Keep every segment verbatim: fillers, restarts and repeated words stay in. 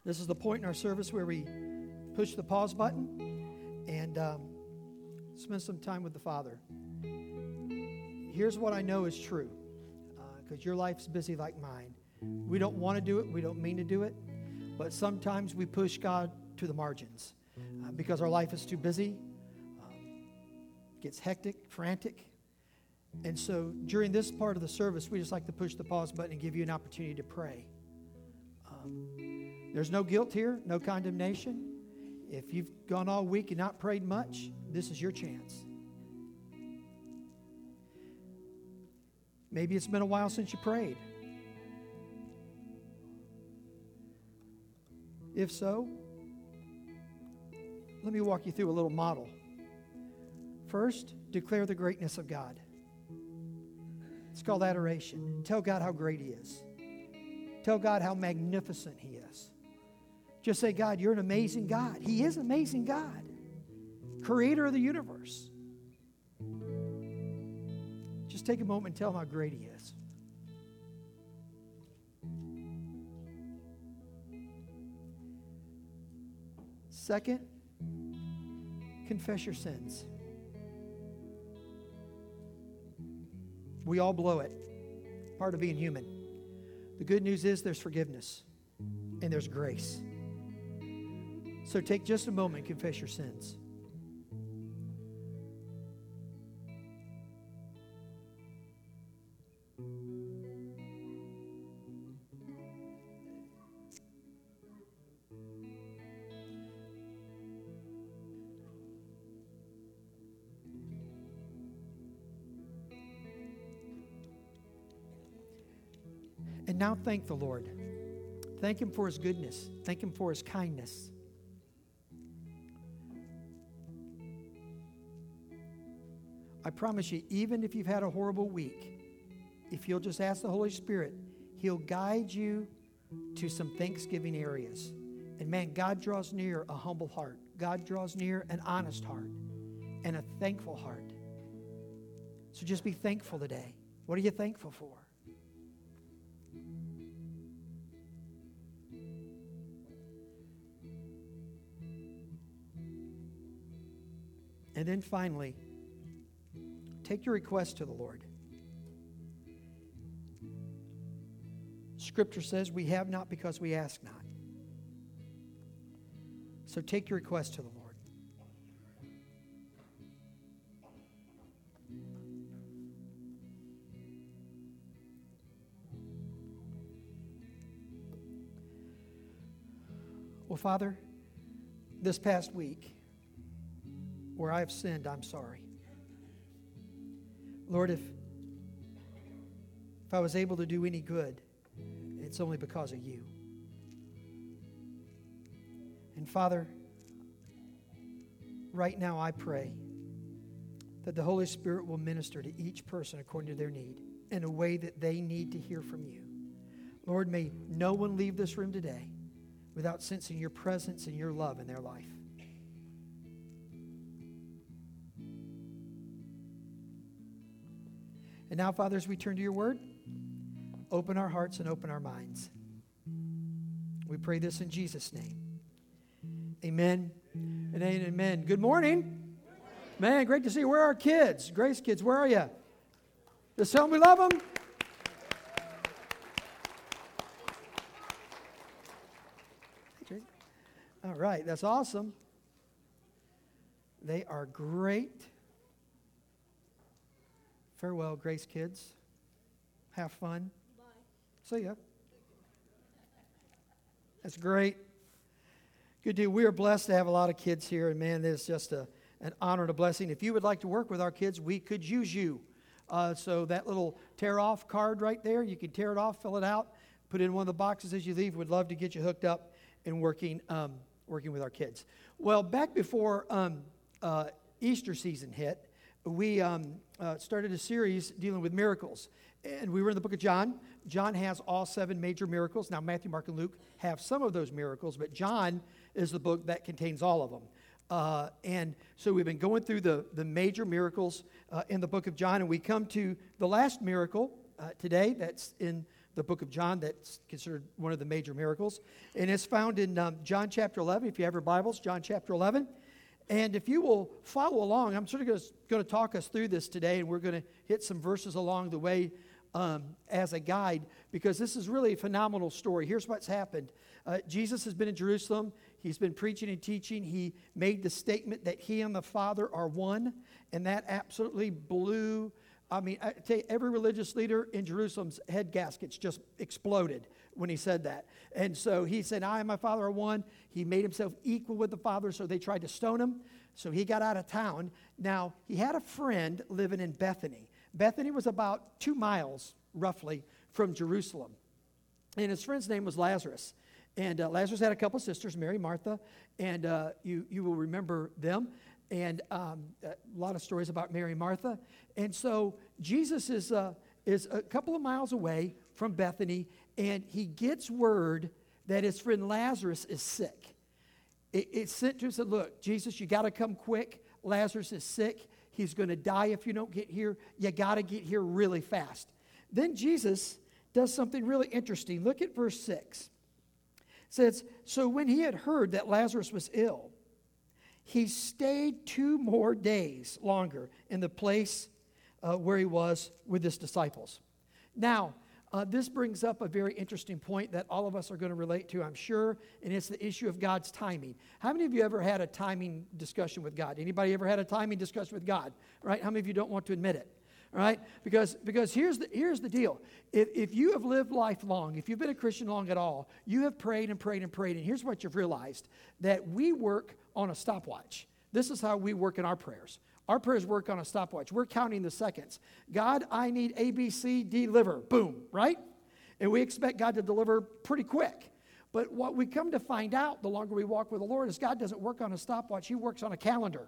This is the point in our service where we push the pause button and um, spend some time with the Father. Here's what I know is true, because uh, your life's busy like mine. We don't want to do it. We don't mean to do it. But sometimes we push God to the margins uh, because our life is too busy, um, gets hectic, frantic. And so during this part of the service, we just like to push the pause button and give you an opportunity to pray. Um, there's no guilt here, no condemnation. If you've gone all week and not prayed much, this is your chance. Maybe it's been a while since you prayed. If so, let me walk you through a little model. First, declare the greatness of God. It's called adoration. Tell God how great He is. Tell God how magnificent He is. Just say, God, you're an amazing God. He is an amazing God. Creator of the universe. Just take a moment and tell Him how great He is. Second, confess your sins. We all blow it. Part of being human. The good news is there's forgiveness and there's grace. So take just a moment and confess your sins. And now thank the Lord. Thank Him for His goodness. Thank Him for His kindness. I promise you, even if you've had a horrible week, if you'll just ask the Holy Spirit, He'll guide you to some thanksgiving areas. And man, God draws near a humble heart. God draws near an honest heart and a thankful heart. So just be thankful today. What are you thankful for? And then finally, take your request to the Lord. Scripture says we have not because we ask not. So take your request to the Lord. Well, Father, this past week, where I have sinned, I'm sorry. Lord, if, if I was able to do any good, it's only because of you. And Father, right now I pray that the Holy Spirit will minister to each person according to their need in a way that they need to hear from you. Lord, may no one leave this room today without sensing your presence and your love in their life. And now, Father, as we turn to your word, open our hearts and open our minds. We pray this in Jesus' name. Amen and amen. Good morning. Man, great to see you. Where are our kids? Grace kids, where are you? Just tell them we love them. All right, that's awesome. They are great. Farewell, Grace kids. Have fun. Bye. See ya. That's great. Good deal. We are blessed to have a lot of kids here, and man, it's just a, an honor and a blessing. If you would like to work with our kids, we could use you. Uh, so that little tear-off card right there, you can tear it off, fill it out, put it in one of the boxes as you leave. We'd love to get you hooked up and working, um, working with our kids. Well, back before um, uh, Easter season hit, we um, uh, started a series dealing with miracles. And we were in the book of John. John has all seven major miracles. Now, Matthew, Mark, and Luke have some of those miracles, but John is the book that contains all of them. Uh, and so we've been going through the, the major miracles uh, in the book of John, and we come to the last miracle uh, today that's in the book of John that's considered one of the major miracles. And it's found in um, John chapter eleven, if you have your Bibles, John chapter eleven. And if you will follow along, I'm sort of going to talk us through this today, and we're going to hit some verses along the way um, as a guide, because this is really a phenomenal story. Here's what's happened. Uh, Jesus has been in Jerusalem. He's been preaching and teaching. He made the statement that he and the Father are one, and that absolutely blew, I mean, I tell you, every religious leader in Jerusalem's head gaskets just exploded when he said that. And so he said, I and my Father are one. He made himself equal with the Father, so they tried to stone him. So he got out of town. Now, he had a friend living in Bethany. Bethany was about two miles, roughly, from Jerusalem. And his friend's name was Lazarus. And uh, Lazarus had a couple of sisters, Mary, Martha, and uh, you, you will remember them. And um, a lot of stories about Mary and Martha. And so Jesus is, uh, is a couple of miles away from Bethany, and he gets word that his friend Lazarus is sick. It, it's sent to him and said, look, Jesus, you got to come quick. Lazarus is sick. He's going to die if you don't get here. You got to get here really fast. Then Jesus does something really interesting. Look at verse six. It says, so when he had heard that Lazarus was ill, he stayed two more days longer in the place uh, where he was with his disciples. Now, uh, this brings up a very interesting point that all of us are going to relate to, I'm sure, and it's the issue of God's timing. How many of you ever had a timing discussion with God? Anybody ever had a timing discussion with God? Right? How many of you don't want to admit it? All right? Because, because here's the, here's the deal. If, if you have lived life long, if you've been a Christian long at all, you have prayed and prayed and prayed, and here's what you've realized, that we work on a stopwatch. This is how we work in our prayers. Our prayers work on a stopwatch. We're counting the seconds. God, I need A, B, C, deliver. Boom, right? And we expect God to deliver pretty quick. But what we come to find out the longer we walk with the Lord is God doesn't work on a stopwatch. He works on a calendar.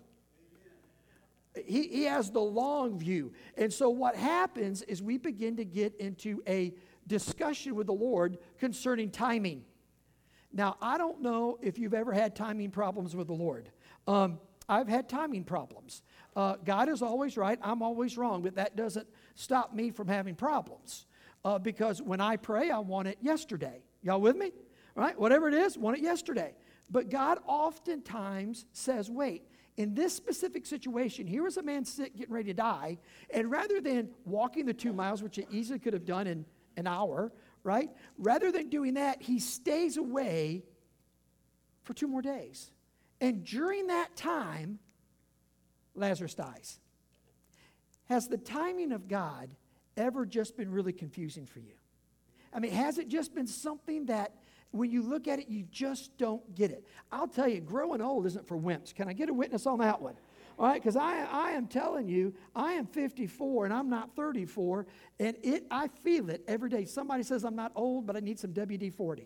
He, he has the long view. And so what happens is we begin to get into a discussion with the Lord concerning timing. Now, I don't know if you've ever had timing problems with the Lord. Um, I've had timing problems. Uh, God is always right. I'm always wrong. But that doesn't stop me from having problems. Uh, because when I pray, I want it yesterday. Y'all with me? Right? Whatever it is, want it yesterday. But God oftentimes says, wait. In this specific situation, here was a man sick, getting ready to die, and rather than walking the two miles, which he easily could have done in an hour, right? Rather than doing that, he stays away for two more days. And during that time, Lazarus dies. Has the timing of God ever just been really confusing for you? I mean, has it just been something that when you look at it, you just don't get it? I'll tell you, growing old isn't for wimps. Can I get a witness on that one? All right, because I, I am telling you, I am fifty-four and I'm not thirty-four, and it I feel it every day. Somebody says I'm not old, but I need some W D forty.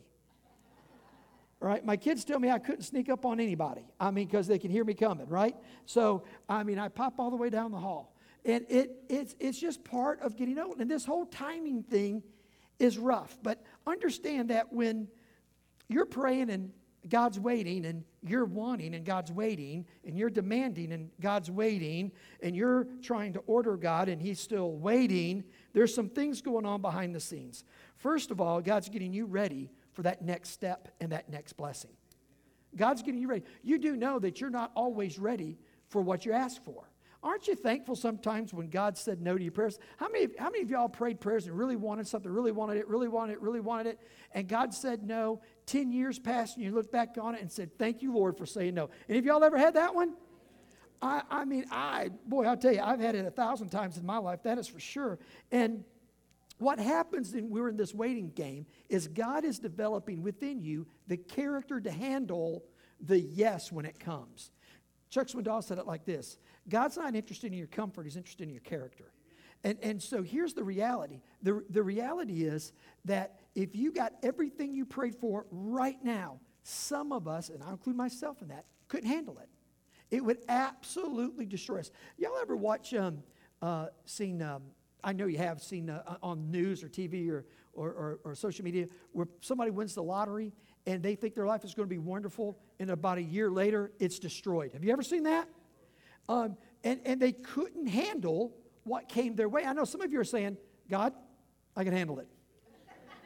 All right, my kids tell me I couldn't sneak up on anybody. I mean, because they can hear me coming, right? So, I mean, I pop all the way down the hall. And it it's it's just part of getting old. And this whole timing thing is rough. But understand that when you're praying and God's waiting, and you're wanting and God's waiting, and you're demanding and God's waiting, and you're trying to order God and He's still waiting, there's some things going on behind the scenes. First of all, God's getting you ready for that next step and that next blessing. God's getting you ready. You do know that you're not always ready for what you ask for. Aren't you thankful sometimes when God said no to your prayers? How many, how many of y'all prayed prayers and really wanted something, really wanted it, really wanted it, really wanted it, and God said no? Ten years passed and you look back on it and said, thank you, Lord, for saying no. Any of y'all ever had that one? I, I mean, I, boy, I'll tell you, I've had it a thousand times in my life, that is for sure. And what happens when we're in this waiting game is God is developing within you the character to handle the yes when it comes. Chuck Swindoll said it like this: God's not interested in your comfort, He's interested in your character. And, and so here's the reality. The, the reality is that if you got everything you prayed for right now, some of us, and I include myself in that, couldn't handle it. It would absolutely destroy us. Y'all ever watch, um, uh, seen, um, I know you have seen uh, on news or T V or, or, or, or social media, where somebody wins the lottery and they think their life is going to be wonderful, and about a year later, it's destroyed. Have you ever seen that? Um, and, and they couldn't handle what came their way. I know some of you are saying, God, I can handle it.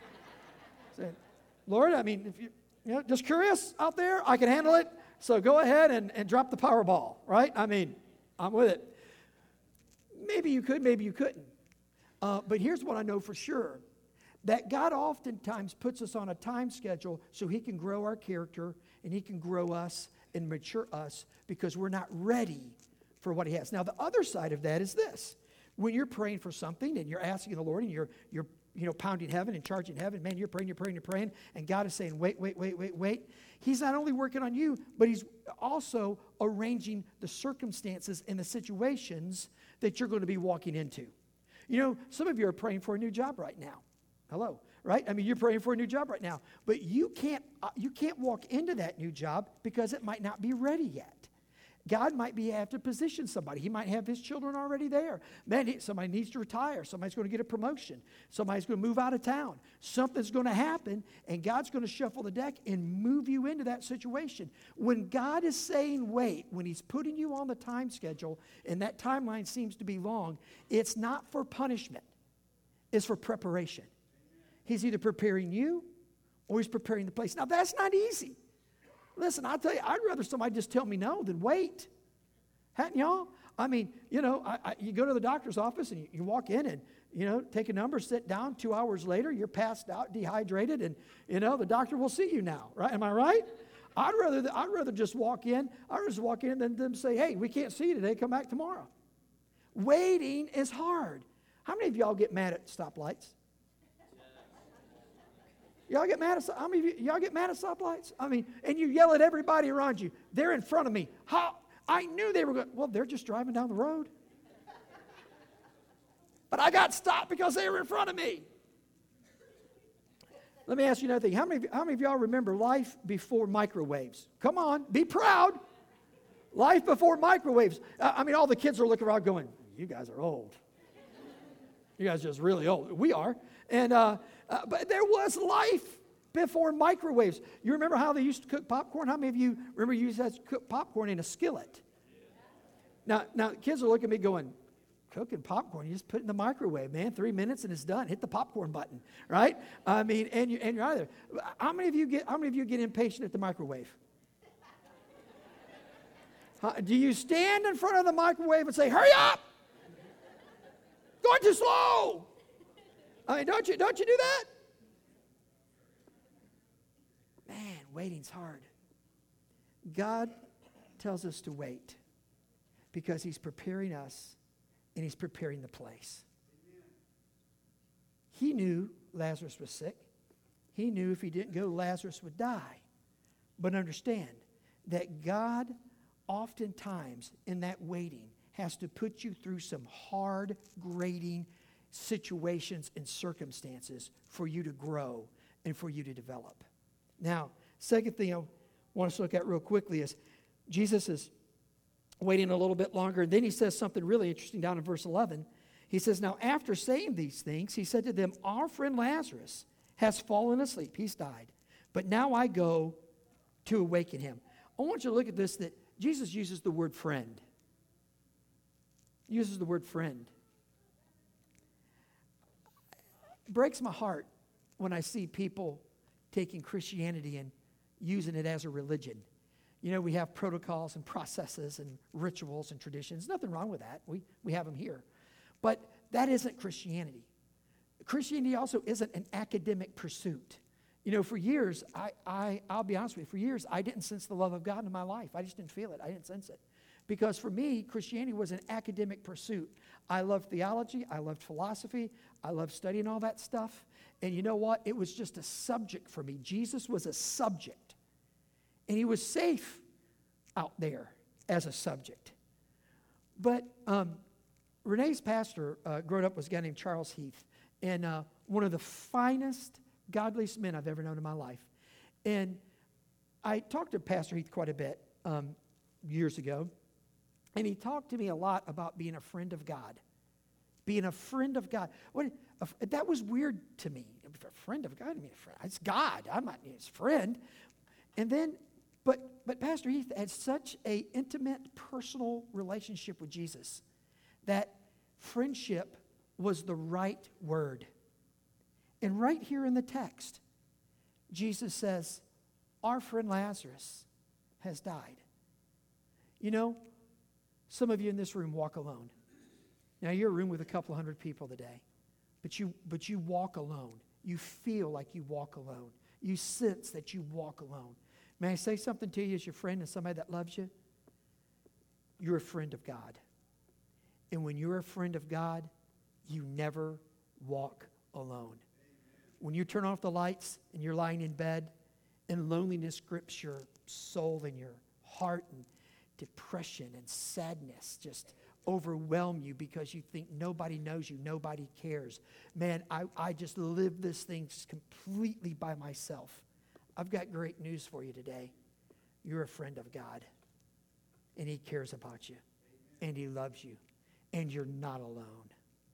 Lord, I mean, if you, you know, just curious out there, I can handle it. So go ahead and, and drop the Powerball, right? I mean, I'm with it. Maybe you could, maybe you couldn't. Uh, but here's what I know for sure. That God oftentimes puts us on a time schedule so he can grow our character and he can grow us and mature us because we're not ready for what he has. Now, the other side of that is this. When you're praying for something and you're asking the Lord and you're, you're you know, pounding heaven and charging heaven, man, you're praying, you're praying, you're praying, and God is saying, wait, wait, wait, wait, wait. He's not only working on you, but he's also arranging the circumstances and the situations that you're going to be walking into. You know, some of you are praying for a new job right now. Hello, right? I mean, you're praying for a new job right now, but you can't uh, you can't walk into that new job because it might not be ready yet. God might be have to position somebody. He might have his children already there. Man, he, somebody needs to retire. Somebody's going to get a promotion. Somebody's going to move out of town. Something's going to happen, and God's going to shuffle the deck and move you into that situation. When God is saying wait, when he's putting you on the time schedule, and that timeline seems to be long, it's not for punishment. It's for preparation. He's either preparing you or he's preparing the place. Now, that's not easy. Listen, I'll tell you, I'd rather somebody just tell me no than wait. Hadn't y'all? I mean, you know, I, I, you go to the doctor's office and you, you walk in and, you know, take a number, sit down. Two hours later, you're passed out, dehydrated, and, you know, the doctor will see you now, right? Am I right? I'd rather, I'd rather just walk in. I'd rather just walk in than them say, hey, we can't see you today. Come back tomorrow. Waiting is hard. How many of y'all get mad at stoplights? Y'all get mad at how many of you, y'all get mad at stoplights? I mean, and you yell at everybody around you. They're in front of me. How? I knew they were going. Well, they're just driving down the road. But I got stopped because they were in front of me. Let me ask you another thing. How many, how many of y'all remember life before microwaves? Come on, be proud. Life before microwaves. I, I mean, all the kids are looking around going, you guys are old. You guys are just really old. We are. And uh, uh, but there was life before microwaves. You remember how they used to cook popcorn? How many of you remember you used to cook popcorn in a skillet? Now, now kids are looking at me going, cooking popcorn, you just put it in the microwave, man. Three minutes and it's done. Hit the popcorn button, right? I mean, and you and you're either. How many of you get? How many of you get impatient at the microwave? Huh, do you stand in front of the microwave and say, "Hurry up! Going too slow"? I mean, don't you don't you do that? Man, waiting's hard. God tells us to wait because he's preparing us and he's preparing the place. He knew Lazarus was sick. He knew if he didn't go, Lazarus would die. But understand that God oftentimes in that waiting has to put you through some hard grading situations and circumstances for you to grow and for you to develop. Now, second thing I want us to look at real quickly is Jesus is waiting a little bit longer, and then he says something really interesting down in verse eleven. He says, now after saying these things, he said to them, our friend Lazarus has fallen asleep. He's died. But now I go to awaken him. I want you to look at this, that Jesus uses the word friend. He uses the word friend. It breaks my heart when I see people taking Christianity and using it as a religion. You know, we have protocols and processes and rituals and traditions. Nothing wrong with that. We, we have them here. But that isn't Christianity. Christianity also isn't an academic pursuit. You know, for years, I, I, I'll be honest with you, for years, I didn't sense the love of God in my life. I just didn't feel it. I didn't sense it. Because for me, Christianity was an academic pursuit. I loved theology. I loved philosophy. I loved studying all that stuff. And you know what? It was just a subject for me. Jesus was a subject. And he was safe out there as a subject. But um, Renee's pastor uh, growing up was a guy named Charles Heath. And uh, one of the finest, godliest men I've ever known in my life. And I talked to Pastor Heath quite a bit um, years ago. And he talked to me a lot about being a friend of God. Being a friend of God. What, a, that was weird to me. A friend of God? I mean, a friend. It's God. I'm not his friend. And then, but but Pastor Heath had such an intimate, personal relationship with Jesus that friendship was the right word. And right here in the text, Jesus says, our friend Lazarus has died. You know, some of you in this room walk alone. Now, you're a room with a couple hundred people today, but you, but you walk alone. You feel like you walk alone. You sense that you walk alone. May I say something to you as your friend and somebody that loves you? You're a friend of God. And when you're a friend of God, you never walk alone. When you turn off the lights and you're lying in bed and loneliness grips your soul and your heart and depression and sadness just overwhelm you because you think nobody knows you, nobody cares. Man, I, I just live this thing completely by myself. I've got great news for you today. You're a friend of God, and He cares about you, and He loves you, and you're not alone.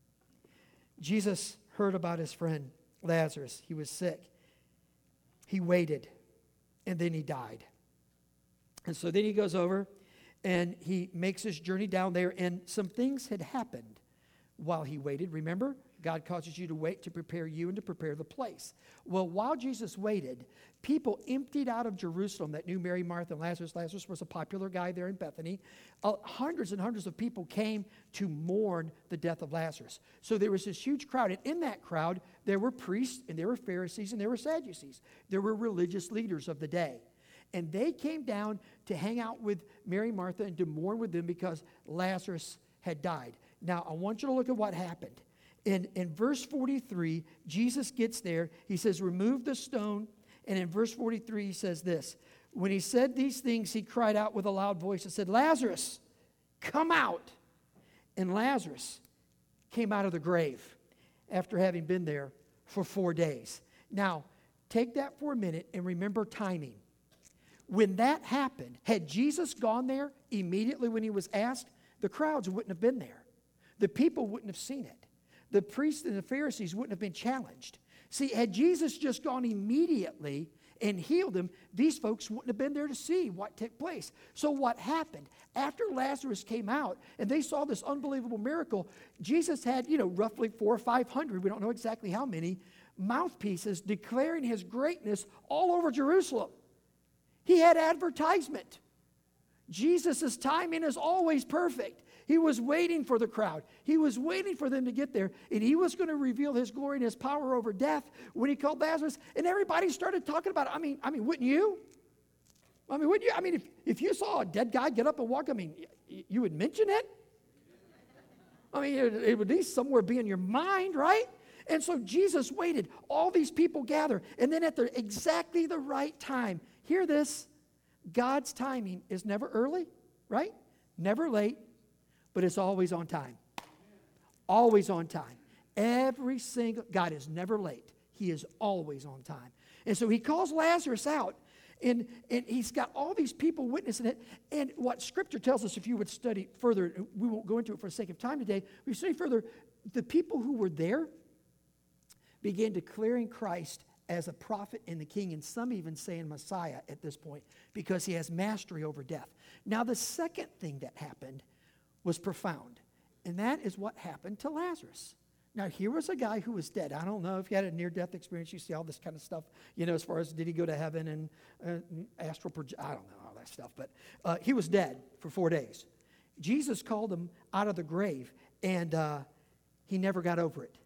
Jesus heard about his friend Lazarus. He was sick. He waited, and then he died. And so then he goes over, and he makes his journey down there, and some things had happened while he waited. Remember, God causes you to wait to prepare you and to prepare the place. Well, while Jesus waited, people emptied out of Jerusalem that knew Mary, Martha, and Lazarus. Lazarus was a popular guy there in Bethany. Uh, hundreds and hundreds of people came to mourn the death of Lazarus. So there was this huge crowd, and in that crowd, there were priests, and there were Pharisees, and there were Sadducees. There were religious leaders of the day. And they came down to hang out with Mary, Martha, and to mourn with them because Lazarus had died. Now, I want you to look at what happened. In, in verse forty-three, Jesus gets there. He says, remove the stone. And in verse forty-three, he says this. When he said these things, he cried out with a loud voice and said, Lazarus, come out. And Lazarus came out of the grave after having been there for four days. Now, take that for a minute and remember timing. When that happened, had Jesus gone there immediately when he was asked, the crowds wouldn't have been there. The people wouldn't have seen it. The priests and the Pharisees wouldn't have been challenged. See, had Jesus just gone immediately and healed them, these folks wouldn't have been there to see what took place. So what happened? After Lazarus came out and they saw this unbelievable miracle, Jesus had, you know, roughly four or five hundred, we don't know exactly how many, mouthpieces declaring his greatness all over Jerusalem. He had advertisement. Jesus' timing is always perfect. He was waiting for the crowd. He was waiting for them to get there, and he was going to reveal his glory and his power over death when he called Lazarus, and everybody started talking about it. I mean, I mean, wouldn't you? I mean, wouldn't you? I mean, if, if you saw a dead guy get up and walk, I mean, y- you would mention it? I mean, it, it would at least somewhere be in your mind, right? And so Jesus waited. All these people gather, and then at the exactly the right time, hear this, God's timing is never early, right? Never late, but it's always on time. Always on time. Every single, God is never late. He is always on time. And so he calls Lazarus out, and, and he's got all these people witnessing it. And what Scripture tells us, if you would study further, we won't go into it for the sake of time today, we study further, the people who were there began declaring Christ as a prophet and the king, and some even saying Messiah at this point, because he has mastery over death. Now, the second thing that happened was profound, and that is what happened to Lazarus. Now, here was a guy who was dead. I don't know if you had a near-death experience. You see all this kind of stuff, you know, as far as did he go to heaven and uh, astral projection. I don't know all that stuff, but uh, he was dead for four days. Jesus called him out of the grave, and uh, he never got over it.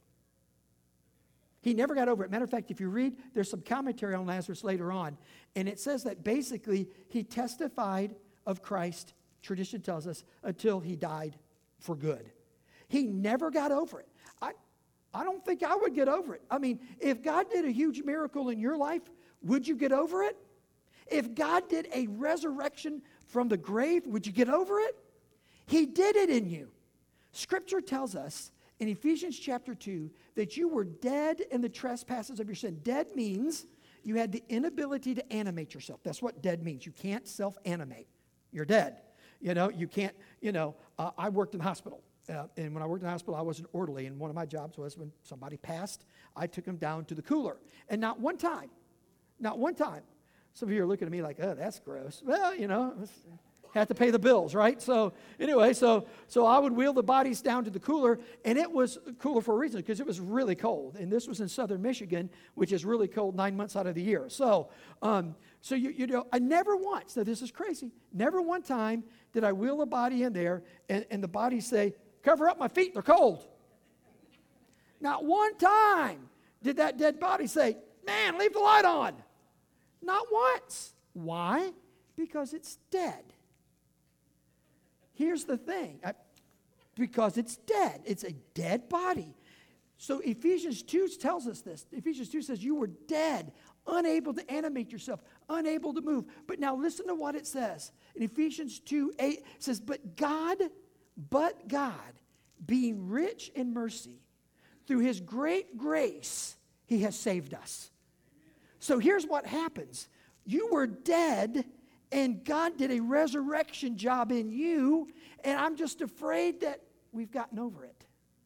He never got over it. Matter of fact, if you read, there's some commentary on Lazarus later on, and it says that basically he testified of Christ, tradition tells us, until he died for good. He never got over it. I, I don't think I would get over it. I mean, if God did a huge miracle in your life, would you get over it? If God did a resurrection from the grave, would you get over it? He did it in you. Scripture tells us in Ephesians chapter two, that you were dead in the trespasses of your sin. Dead means you had the inability to animate yourself. That's what dead means. You can't self-animate. You're dead. You know, you can't, you know, uh, I worked in the hospital. Uh, and when I worked in the hospital, I was an orderly. And one of my jobs was when somebody passed, I took them down to the cooler. And not one time, not one time. Some of you are looking at me like, oh, that's gross. Well, you know, Had to pay the bills, right? So anyway, so so I would wheel the bodies down to the cooler, and it was cooler for a reason, because it was really cold. And this was in southern Michigan, which is really cold nine months out of the year. So um, so you, you know, I never once, now this is crazy, never one time did I wheel a body in there, and, and the bodies say, cover up my feet, they're cold. Not one time did that dead body say, man, leave the light on. Not once. Why? Because it's dead. Here's the thing. I, because it's dead. It's a dead body. So Ephesians two tells us this. Ephesians two says you were dead, unable to animate yourself, unable to move. But now listen to what it says. In Ephesians two eight, it says, but God, but God, being rich in mercy, through his great grace, he has saved us. So here's what happens. You were dead, and God did a resurrection job in you, and I'm just afraid that we've gotten over it.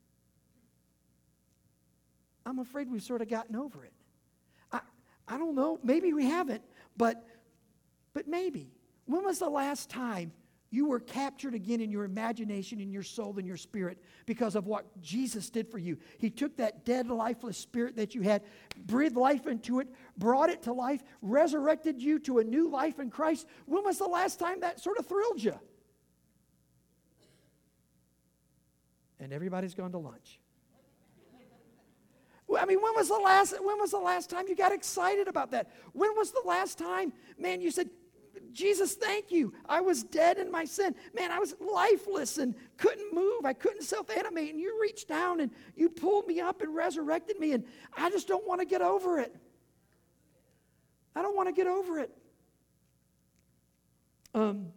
I'm afraid we've sort of gotten over it. I, I don't know. Maybe we haven't, but, but maybe. When was the last time you were captured again in your imagination, in your soul, in your spirit because of what Jesus did for you? He took that dead, lifeless spirit that you had, breathed life into it, brought it to life, resurrected you to a new life in Christ. When was the last time that sort of thrilled you? And everybody's gone to lunch. I mean, when was the last, when was the last time you got excited about that? When was the last time, man, you said, Jesus, thank you. I was dead in my sin. Man, I was lifeless and couldn't move. I couldn't self-animate. And you reached down and you pulled me up and resurrected me. And I just don't want to get over it. I don't want to get over it. Um,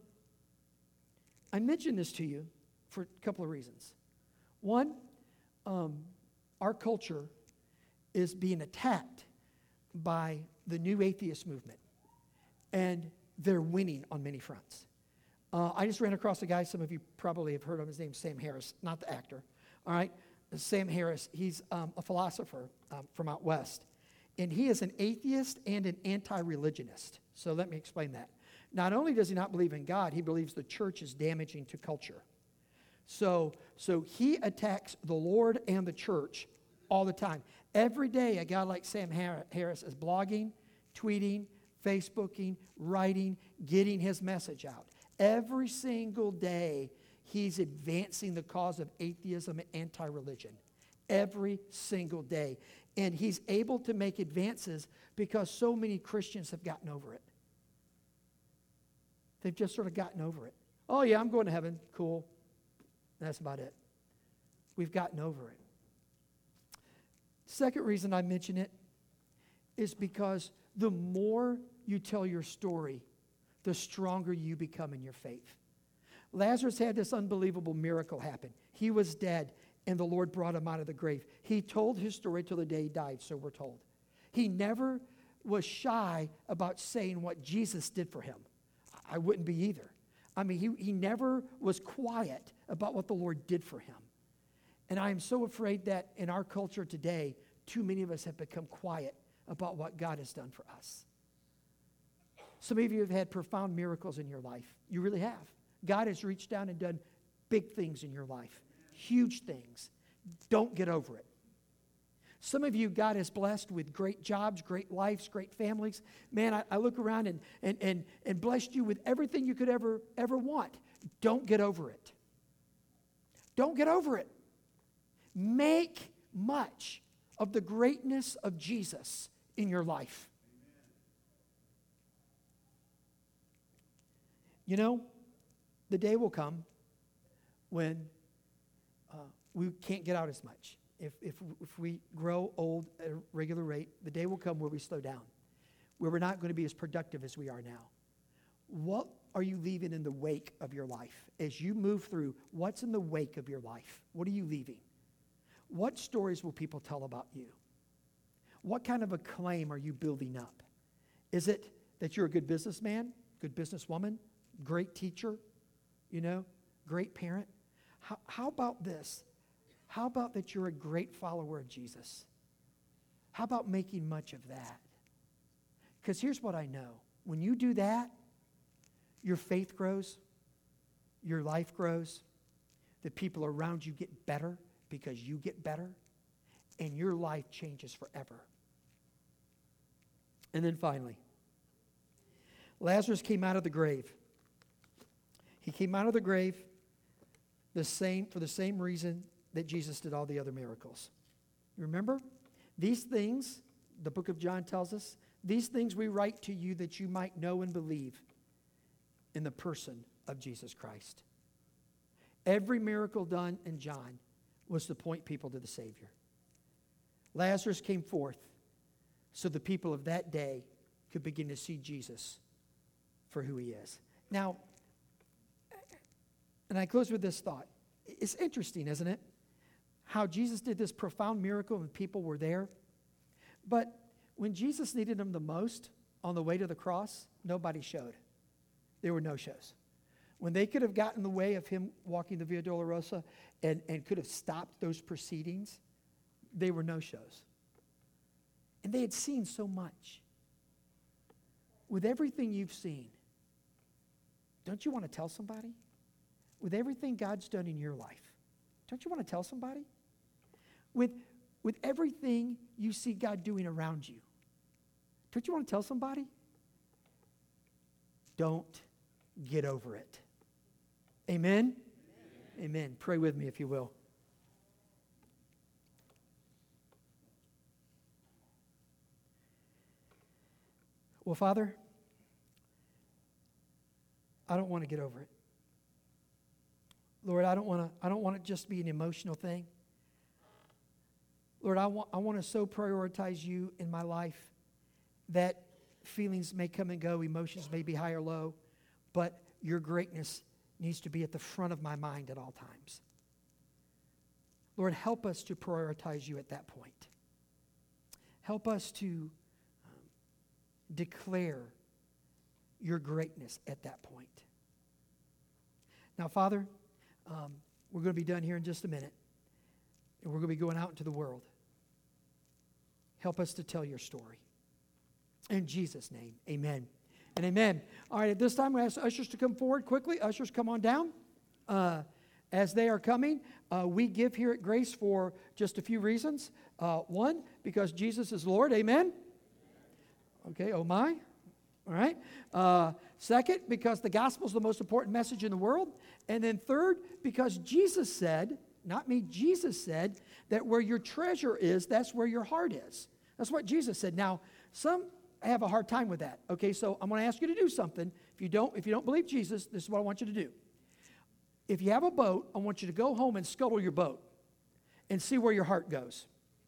I mentioned this to you for a couple of reasons. One, um, our culture is being attacked by the new atheist movement. And they're winning on many fronts. Uh, I just ran across a guy, some of you probably have heard of. His name's Sam Harris, not the actor. All right? Sam Harris, he's um, a philosopher um, from out west. And he is an atheist and an anti-religionist. So let me explain that. Not only does he not believe in God, he believes the church is damaging to culture. So, so he attacks the Lord and the church all the time. Every day, a guy like Sam Harris is blogging, tweeting, Facebooking, writing, getting his message out. Every single day, he's advancing the cause of atheism and anti-religion. Every single day. And he's able to make advances because so many Christians have gotten over it. They've just sort of gotten over it. Oh, yeah, I'm going to heaven. Cool. That's about it. We've gotten over it. Second reason I mention it is because the more you tell your story, the stronger you become in your faith. Lazarus had this unbelievable miracle happen. He was dead, and the Lord brought him out of the grave. He told his story till the day he died, so we're told. He never was shy about saying what Jesus did for him. I wouldn't be either. I mean, he, he never was quiet about what the Lord did for him. And I am so afraid that in our culture today, too many of us have become quiet about what God has done for us. Some of you have had profound miracles in your life. You really have. God has reached down and done big things in your life, huge things. Don't get over it. Some of you, God has blessed with great jobs, great lives, great families. Man, I, I look around and, and, and, and blessed you with everything you could ever, ever want. Don't get over it. Don't get over it. Make much of the greatness of Jesus in your life. You know, the day will come when uh, we can't get out as much. If, if, if we grow old at a regular rate, the day will come where we slow down, where we're not going to be as productive as we are now. What are you leaving in the wake of your life? As you move through, what's in the wake of your life? What are you leaving? What stories will people tell about you? What kind of acclaim are you building up? Is it that you're a good businessman, good businesswoman, great teacher, you know, great parent? How, how about this? How about that you're a great follower of Jesus? How about making much of that? Because here's what I know. When you do that, your faith grows, your life grows, the people around you get better because you get better, and your life changes forever. And then finally, Lazarus came out of the grave. He came out of the grave the same for the same reason that Jesus did all the other miracles. Remember? These things, the book of John tells us, these things we write to you that you might know and believe in the person of Jesus Christ. Every miracle done in John was to point people to the Savior. Lazarus came forth so the people of that day could begin to see Jesus for who he is. Now, and I close with this thought. It's interesting, isn't it? How Jesus did this profound miracle and people were there. But when Jesus needed them the most on the way to the cross, nobody showed. There were no-shows. When they could have gotten in the way of him walking the Via Dolorosa and, and could have stopped those proceedings, they were no-shows. And they had seen so much. With everything you've seen, don't you want to tell somebody? With everything God's done in your life, don't you want to tell somebody? With, with everything you see God doing around you, don't you want to tell somebody? Don't get over it. Amen? Amen. Amen. Pray with me if you will. Well, Father, I don't want to get over it. Lord, I don't want to I don't want it just to be an emotional thing. Lord, I want I want to so prioritize you in my life that feelings may come and go, emotions may be high or low, but your greatness needs to be at the front of my mind at all times. Lord, help us to prioritize you at that point. Help us to um, declare your greatness at that point. Now, Father, um, we're going to be done here in just a minute, and we're going to be going out into the world. Help us to tell your story. In Jesus' name, amen and amen. All right, at this time, we ask ushers to come forward quickly. Ushers, come on down. Uh, as they are coming, uh, we give here at Grace for just a few reasons. Uh, one, because Jesus is Lord, amen. Okay, oh my. All right. Uh, second, because the gospel is the most important message in the world. And then third, because Jesus said, not me, Jesus said, that where your treasure is, that's where your heart is. That's what Jesus said. Now, some have a hard time with that. Okay, so I'm going to ask you to do something. If you don't, if you don't believe Jesus, this is what I want you to do. If you have a boat, I want you to go home and scuttle your boat and see where your heart goes.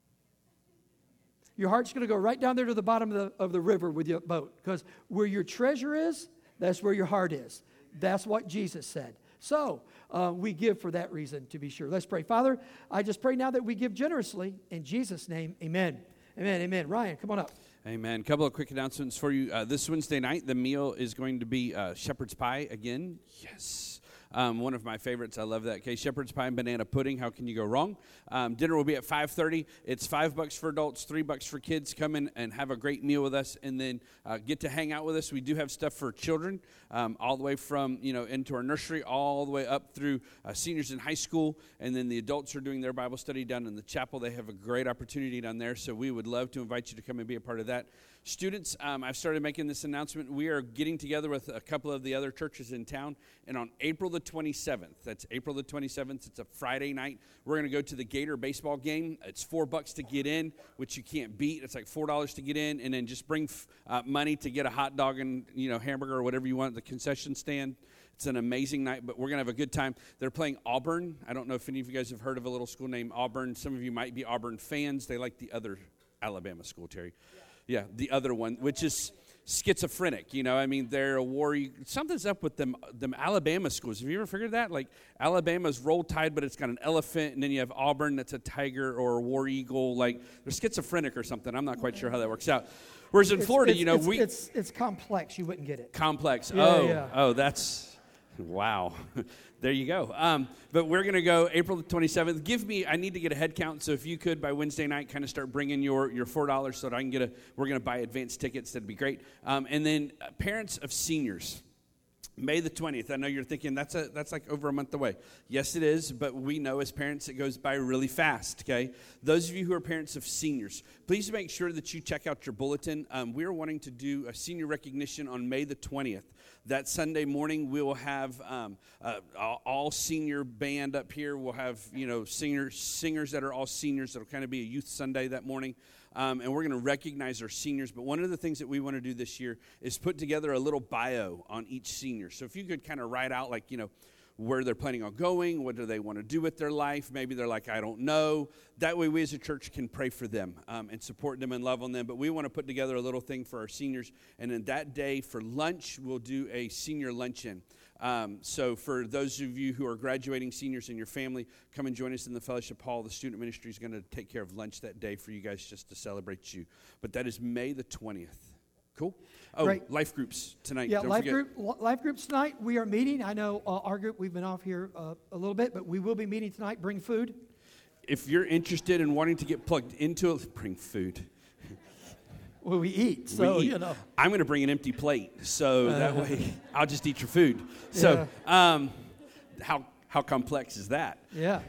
Your heart's going to go right down there to the bottom of the, of the river with your boat, because where your treasure is, that's where your heart is. That's what Jesus said. So uh, we give for that reason, to be sure. Let's pray. Father, I just pray now that we give generously. In Jesus' name, amen. Amen, amen. Ryan, come on up. Amen. A couple of quick announcements for you. Uh, this Wednesday night, the meal is going to be uh, shepherd's pie again. Yes. Um, one of my favorites. I love that. Okay, shepherd's pie and banana pudding. How can you go wrong? Um, dinner will be at five thirty. It's five bucks for adults, three bucks for kids. Come in and have a great meal with us, and then uh, get to hang out with us. We do have stuff for children, um, all the way from, you know, into our nursery, all the way up through uh, seniors in high school, and then the adults are doing their Bible study down in the chapel. They have a great opportunity down there, so we would love to invite you to come and be a part of that. Students, um, I've started making this announcement. We are getting together with a couple of the other churches in town, and on April the twenty-seventh, that's April the twenty-seventh, it's a Friday night, we're going to go to the Gator baseball game. It's four bucks to get in, which you can't beat. It's like four dollars to get in, and then just bring uh, money to get a hot dog and, you know, hamburger or whatever you want at the concession stand. It's an amazing night, but we're going to have a good time. They're playing Auburn. I don't know if any of you guys have heard of a little school named Auburn. Some of you might be Auburn fans. They like the other Alabama school, Terry. Yeah. Yeah, the other one, which is schizophrenic, you know. I mean, they're a war. Something's up with them them Alabama schools. Have you ever figured that? Like, Alabama's Roll Tide, but it's got an elephant, and then you have Auburn that's a tiger or a war eagle. Like, they're schizophrenic or something. I'm not quite sure how that works out. Whereas in it's, Florida, it's, you know, it's, we... It's, it's complex. You wouldn't get it. Complex. Yeah, oh, yeah. oh, that's... Wow. There you go. Um, but we're going to go April the twenty-seventh. Give me, I need to get a head count, so if you could by Wednesday night kind of start bringing your, your four dollars so that I can get a, we're going to buy advance tickets. That'd be great. Um, and then uh, parents of seniors. May the twentieth. I know you're thinking that's a that's like over a month away. Yes, it is, but we know as parents it goes by really fast, okay? Those of you who are parents of seniors, please make sure that you check out your bulletin. Um, we're wanting to do a senior recognition on May the twentieth. That Sunday morning, we will have um, uh, all senior band up here. We'll have, you know, singers, singers that are all seniors. It'll kind of be a youth Sunday that morning. Um, and we're going to recognize our seniors. But one of the things that we want to do this year is put together a little bio on each senior. So if you could kind of write out, like, you know, where they're planning on going, what do they want to do with their life. Maybe they're like, I don't know. That way we as a church can pray for them um, and support them and love on them. But we want to put together a little thing for our seniors. And then that day for lunch, we'll do a senior luncheon. Um, so for those of you who are graduating seniors in your family, come and join us in the fellowship hall. The student ministry is going to take care of lunch that day for you guys just to celebrate you. But that is May the twentieth. Cool. Oh, Great. Life groups tonight. Yeah, Don't life forget. group. Life groups tonight. We are meeting. I know uh, our group. We've been off here uh, a little bit, but we will be meeting tonight. Bring food. If you're interested in wanting to get plugged into it, bring food. Well, we eat, so we eat. you know. I'm going to bring an empty plate, so uh, that way I'll just eat your food. So, yeah. um, how how complex is that? Yeah.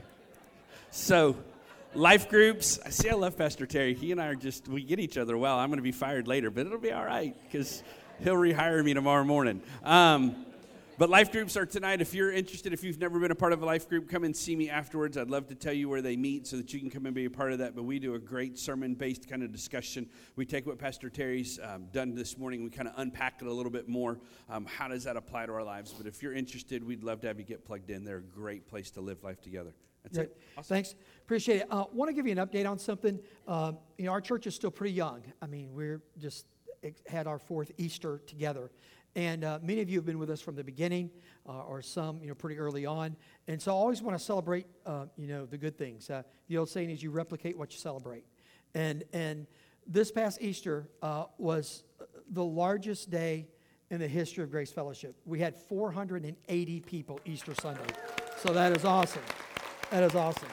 So, life groups. I see. I love Pastor Terry. He and I are just we get each other well. I'm going to be fired later, but it'll be all right because he'll rehire me tomorrow morning. Um, But life groups are tonight. If you're interested, if you've never been a part of a life group, come and see me afterwards. I'd love to tell you where they meet so that you can come and be a part of that. But we do a great sermon-based kind of discussion. We take what Pastor Terry's um, done this morning. We kind of unpack it a little bit more. Um, how does that apply to our lives? But if you're interested, we'd love to have you get plugged in. They're a great place to live life together. That's Yeah. it. Awesome. Thanks. Appreciate it. I uh, want to give you an update on something. Uh, you know, our church is still pretty young. I mean, we're just ex- had our fourth Easter together. And uh, many of you have been with us from the beginning, uh, or some, you know, pretty early on. And so I always want to celebrate, uh, you know, the good things. Uh, the old saying is you replicate what you celebrate. And and this past Easter uh, was the largest day in the history of Grace Fellowship. We had four hundred eighty people Easter Sunday. So that is awesome. That is awesome.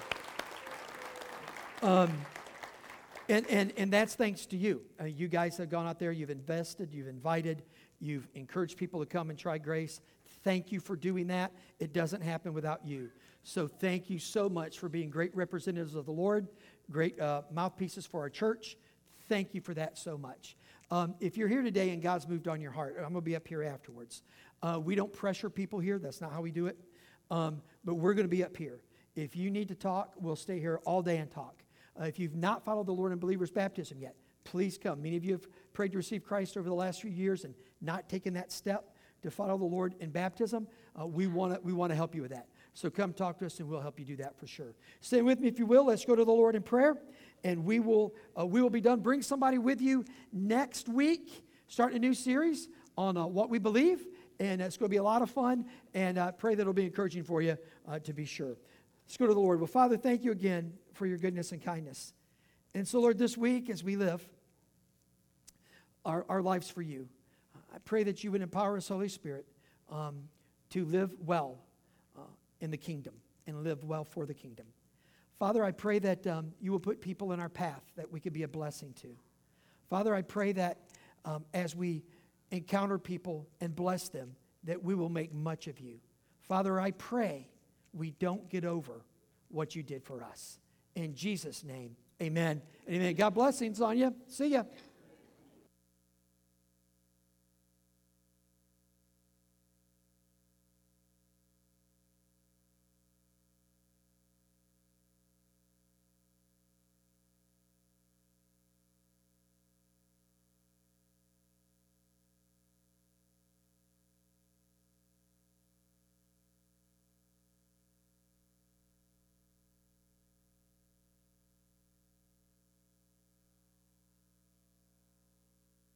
Um, and, and, and that's thanks to you. Uh, you guys have gone out there, you've invested, you've invited, you've encouraged people to come and try Grace. Thank you for doing that. It doesn't happen without you. So thank you so much for being great representatives of the Lord, great uh, mouthpieces for our church. Thank you for that so much. Um, if you're here today and God's moved on your heart, I'm going to be up here afterwards. Uh, we don't pressure people here. That's not how we do it. Um, but we're going to be up here. If you need to talk, we'll stay here all day and talk. Uh, if you've not followed the Lord in believer's baptism yet, please come. Many of you have prayed to receive Christ over the last few years and not taken that step to follow the Lord in baptism. Uh, we want to we want to help you with that. So come talk to us and we'll help you do that for sure. Stay with me if you will. Let's go to the Lord in prayer and we will uh, we will be done. Bring somebody with you next week. Starting a new series on uh, what we believe. And it's going to be a lot of fun. And I uh, pray that it'll be encouraging for you uh, to be sure. Let's go to the Lord. Well, Father, thank you again for your goodness and kindness. And so, Lord, this week as we live our, our lives for you, I pray that you would empower us, Holy Spirit, um, to live well uh, in the kingdom and live well for the kingdom. Father, I pray that um, you will put people in our path that we could be a blessing to. Father, I pray that um, as we encounter people and bless them, that we will make much of you. Father, I pray we don't get over what you did for us. In Jesus' name, amen. Amen. God blessings on you. See ya.